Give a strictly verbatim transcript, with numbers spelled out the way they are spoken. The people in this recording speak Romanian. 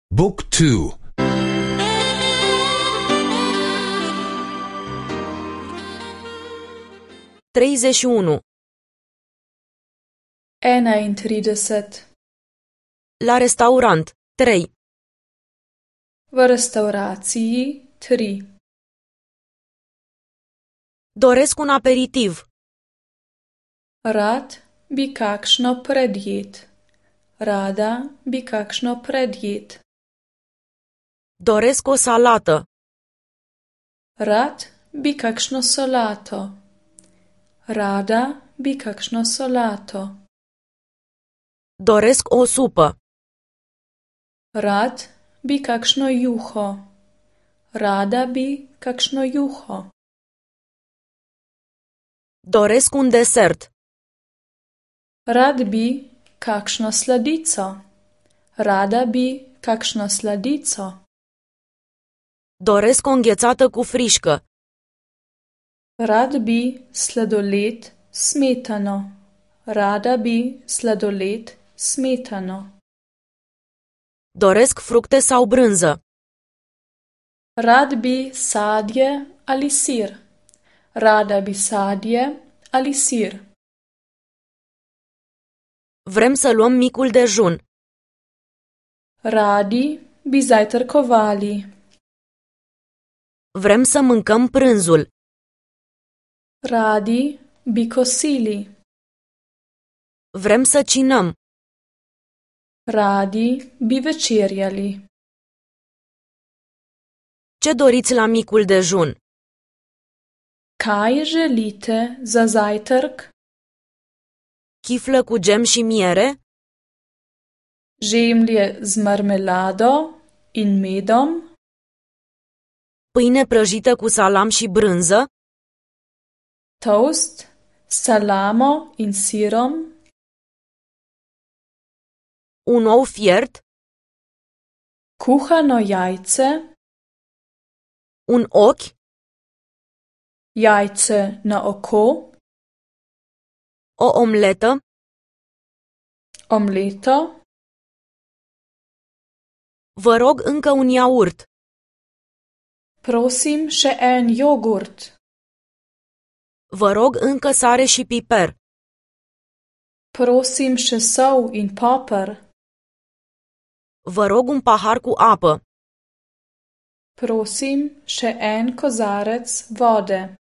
Book two. treizeci și unu. enaintrideset. La restaurant. trei. V restauraciji tri. Doresc un aperitiv. Rad bi kakšno predjed. Rada bi kakšno predjed. Doresc o salată. Rad bi kakšno solato. Rada bi kakšno solato. Doresc o supă. Rad bi kakšno juho. Rada bi kakšno juho. Doresc un desert. Rad bi kakšno sladico. Rada bi kakšno sladico. Doresc o înghețată cu frișcă. Rad bi sladoled smetano. Rada bi sladoled smetano. Doresc fructe sau brânză. Rad bi sadje ali sir. Rada bi sadje ali sir. Vrem să luăm micul dejun. Radi bi zajtrkovali. Vrem să mâncăm prânzul. Radi bi kosili. Vrem să cinăm. Radi bi večerjali. Ce doriți la micul dejun? Kaj želite za zajtrk? Chiflă cu gem și miere? Žemlje z marmelado in medom? Pâine prăjită cu salam și brânză? Toast s salamo in sirom? Un ou fiert? Kuhano jajce? Un ochi? Jajce na oko? O omletă? Omleto? Vă rog încă un iaurt. Prosim še en jogurt. Vă rog încă sare și piper. Prosim še sol in poper. Vă rog un pahar cu apă. Prosim še en kozarec vode.